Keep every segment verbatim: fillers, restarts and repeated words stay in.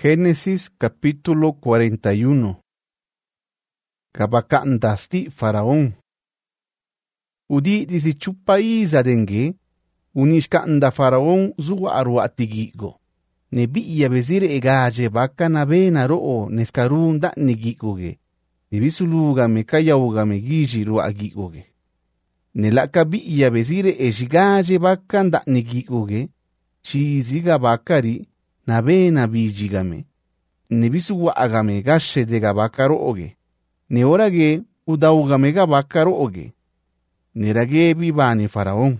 Génesis capítulo cuarenta y uno. Kabakandasti Faraón. Udi disi chupaíza dengue, unishkanda Faraón zuwa arwa tigigo. Nebi ya bezire egaje baka na bena roo neskarunda nigigoge. Nebisuluga me kayauga me giji rua agigoge. Nelaka bi ya bezire ejigaje baka nda nigigoge. Shiziga bakari na bena bijigame. Nebisuwa agame gashe de gabakaro oge. Ne orage udaugame gabakaro oge. Nerage bibani Faraón.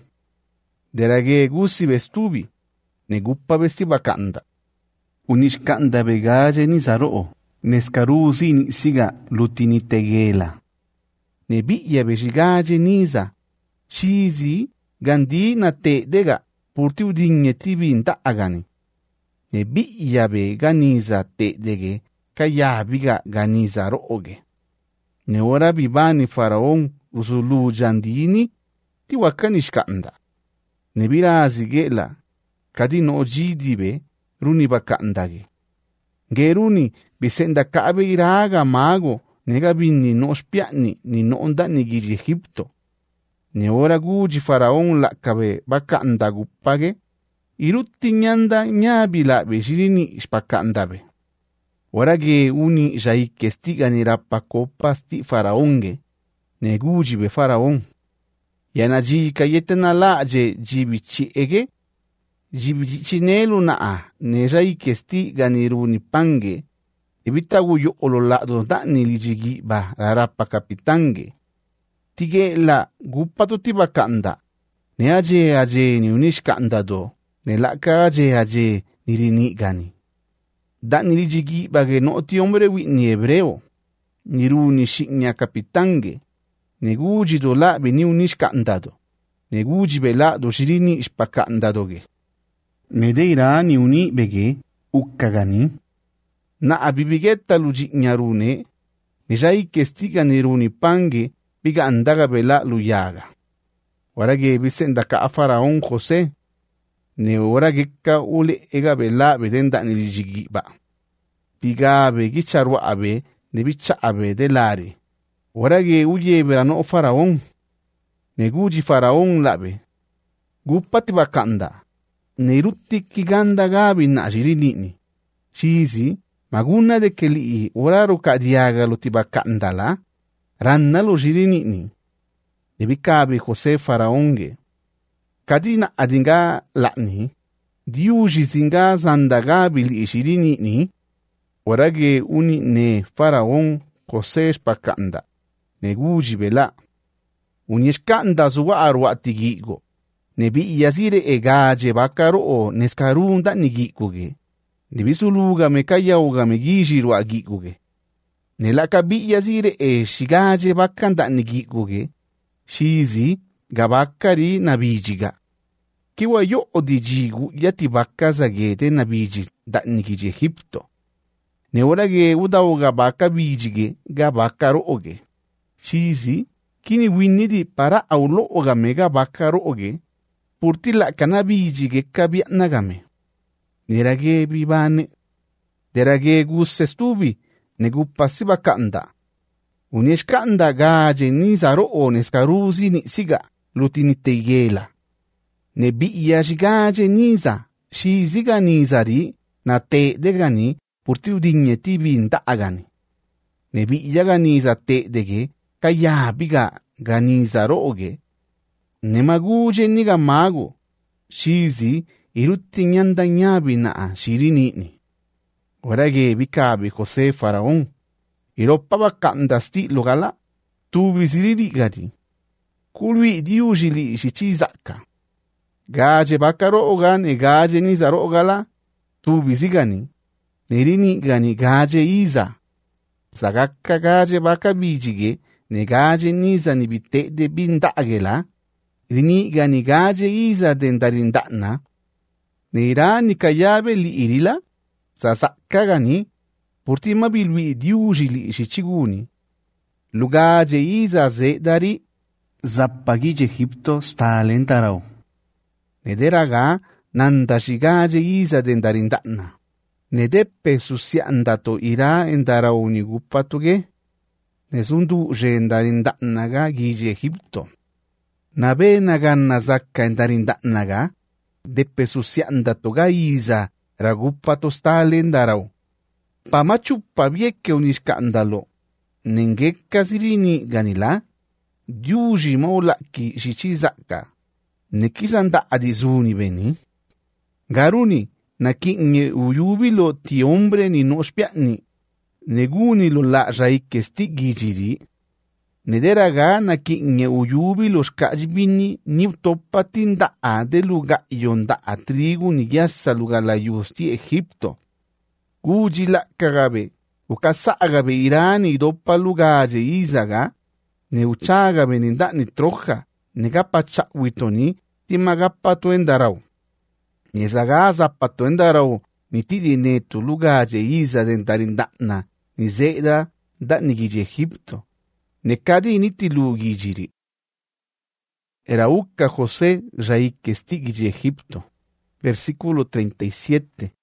Derage gusi bestubi. Ne guppa besti bakanda. Unishkanda begaje ni zaroo. Neskaruzi ni siga lutini tegela. Ne biya bejigaje niza. Shizi gandi na te dega. Purti udinye tibi nta agani. Ne biya be ganiza te dege. Kaya biga ganiza rooge. Ne ora bibani Faraón usulu jandini. Ti wakanishkanda. Ne birazi gela. Kadi no jidibe runi bakandage. Geruni bisenda kabe iraga mago nega binni no spiani ni no onda ni giri Egipto. Ne ora guji Faraón la kabe bakandagu page. Irutti nyanda nyabi la beshirini ispakandabe. Ora ge uni jaike stiga ni rapakopa sti Faraónge. Ne guji be Faraón. Yanaji kayetena la je jibichi ege. Jibichinelu naa ne jaike stiga ni runi pange. Ibitagu yo ololado da ni lijigi ba rarapa kapitange. Tige la gupato tibakanda. Ne aje aje ni unishkanda do. Ne laka aje aje ni rini gani. Da ni lijigi bage no ti hombre wi ni hebreo. Ni runi shiknya kapitange. Ne guji do la be ni unishkanda do. Ne guji be la do shirini ishpakanda doge. Nedeira ni uni bege ukkagani. Na abibigetta luji nyarune. Nijai kestiga niruni pange biga andaga bela luyaga. Warage bisenda ka Faraón José. Ne warageka ule ega bela bedenda nilijigi ba. Biga begi charwa abe ne bicha abe de lari. Warage uye berano Faraón. Ne guji Faraón labe. Gupati bakanda. Nerutti kiganda gabi na jirinini. Shizi maguna de keli oraro kadiaga lo tibakandala. Ranna lo jirinini. Nebikabi José Faraónge. Kadina adinga lani. Diuji zinga zandagabi li jirinini. Orage uni ne Faraón José spakanda. Neguji bela. Unieskanda zuwa arwa tigigo. Nebi yazire egaje bakaro o neskarunda nigikuge. Nebi suluga me kayauga me gijiru agikuge. Nelaka bi yazire e shigaje bakanda nigikuge. Shizi gabakari nabijiga. Kiwa yo odijigu yati bakaza gete nabiji da nigiji Egipto. Neorage udauga baka bijige gabakaro oge. Shizi kini winidi para aulo oga mega bakaro oge. Purtila kanabiji ge kabia nagame. Nerage bibane. Derage gusse stubi. Negu pasiba kanda. Uneshkanda gaje niza roo neskaruzi ni siga. Lutini tegela. Nebi yajigaje niza. Shiziga nizari. Na te degani. Purti udinye tibi nda agani. Nebi yaga niza te dege. Kaya biga ganiza rooge. Nemaguje niga mago. Shizi irutti nyanda nyabi naa shirinini. Orage bikabi José Faraón. Iropa bakanda sti logala. Tu visiriri gadi. Kulwi diujili shichizaka. Gaje bakaro ogan e gaje nizaro ogala. Tu visigani. Nerini gani gaje iza. Zagaka gaje baka bijige. Ne gaje niza ni bite de binda agela. Rini gani gaje iza dendarindana. Neira ni kayabe li irila. Sasaka gani. Purti mabilwi diujili shichiguni. Lugaje iza ze dari. Zappagije Egipto stalentarao. Nederaga nandashigaje iza dendarindana. ne deppe susiandato ira endarau ni gupatuge, ne sundu je endarindanaga giji Egipto. Nabe naganna zakka endarindanaga, deppe susiandato ga isa ragupato stale endarau. Pamachuppa viekke un iskandalo, nengekka sirini ganila, diuji maulaki shichizaka, nekisanda adizuni beni, garuni nakinye uyubilo ti hombre ni nospiani, neguni lo la raike stigijiri, nederaga nakinye uyubilo skajbini ni topatin da ade luga yonda a trigu ni yassa luga la yusti Egipto. Guji la kagabe, ukasagabe irani dopa lugaje izaga, ne uchagabe ninda ni troja, negapa chawitoni, timagapato endarau. Nezaga zapato endarau, ni tidi netu lugaje iza dentarindana, ni zeda da ni giji Egipto. Ne kadi niti lugijiri. Era uka José raike stigiji Egipto. Versículo treinta y siete.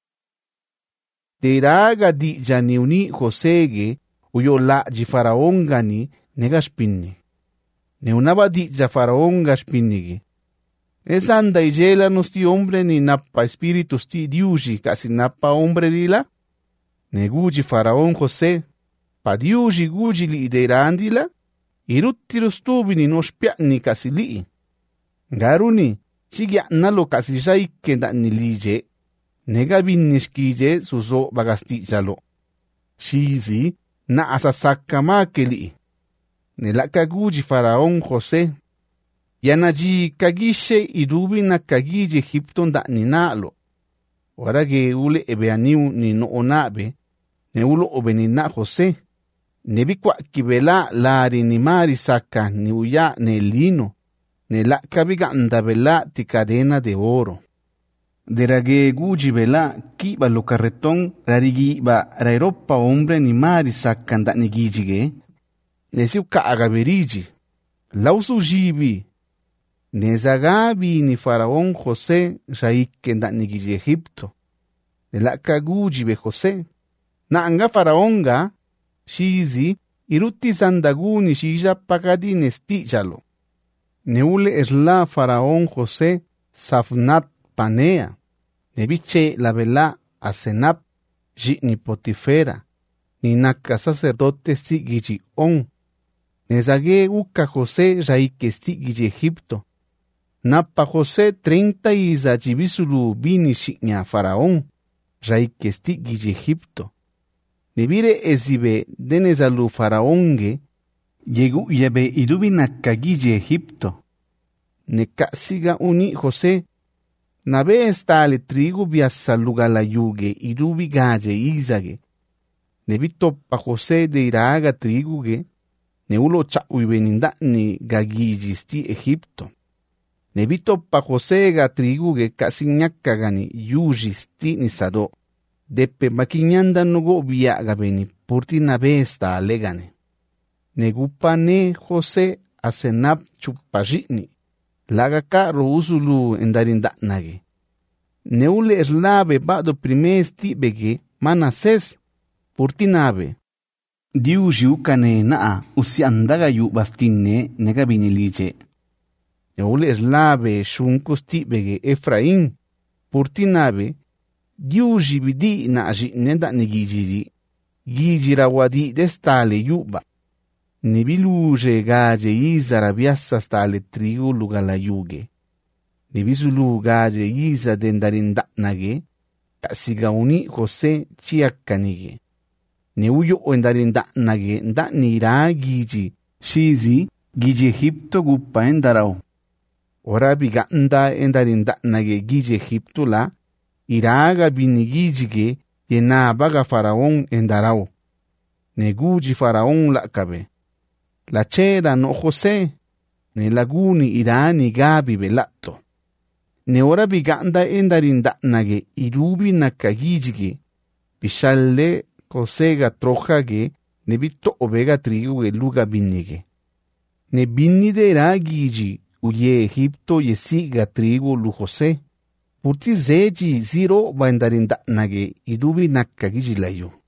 Teraga di janiuni Josege, uyo la ji faraón gani negaspinni. Neunaba di ja faraón gaspinnigi. Es anda y yela no sti hombre ni nappa espíritus ti diuji casi nappa hombre lila. Neguji faraón José, pa diuji guji li iderandila, iruttiru stubini no spiani casi li. Garuni, chigya nalo casi jaike da ni lije. Nega binnishkije suzo bagastijalo. Shizi na asasaka makeli. Nelaka guji faraón José. Yanaji kagishe idubi na kagiji Egipto da ninalo. Warage ule ebeaniu ni no onabe. Ne ulo obenina José. Nebikwa kibela lari ni mari saka ni uya ne lino. Nelaka biganda bela ti cadena de oro. Derage guji bela kiba lo carretón rarigi ba rairopa hombre ni mari sakanda ni gijige. Nesiu ka agaberiji. Lausu jibi. Nezagabi ni faraón José raikenda ni giji Egipto. Nelaka guji be José. Na anga faraónga shizi iruti sandaguni shija pagadi nestijalo. Neule es la faraón José Safnat Panea. Nebiche la vela a Senap, ni Potifera, ni naka sacerdote stigiji on. Nezage uka José raike stigiji Egipto. Napa José treinta isa jibisulu bini shinya faraón, raike stigiji Egipto. Nebire ezibe denezalu faraónge, yegu yebe idubi nakagiji Egipto. Nekasiga uni José, nabe estale trigo biasa luga la yuge idubi gaje izage. Nebito pa José de iraga triguge, neulo chaui beninda ni gagijisti Egipto. Nebito pa José ga triguge kasinyakagani yujisti ni sado. Depe makinyanda nugo biaga beni purti nabe estale gane. Negupa ne José asenap chupajini. Laga ka rousulu endarinda nage. Neule eslave bado primesti bege manases purtinabe. Diu jiukane naa usiandaga yu bastinne negabinilije. Neule eslave shunkusti bege Efraín purtinabe. Diu jibidi na jinenda negijiri. Gijira wadi destale yuba. Nebiluje gaje iza rabiassa stale trigu luga la yuge. Nebisulu gaje iza dendarinda nage, kasiga uni José chiakanige. Neuyo o endarinda nage nda nira giji, shizi giji Egipto gupa endarao. Ora biganda endarinda nage giji Egipto la, iraga binigijige yenabaga faraón endarao. Neguji faraón la cabe. La chera no José, ne laguni irani gabi belato. Ne ora biganda endarinda nage irubi nakagijige, bishalle kosega trojage, ne bito obega trigu ge luga binige. Ne binide ragiji uye Egipto yesiga trigu lu José. Purti zeji ziro bandarin nage idubi nakka gijilayu.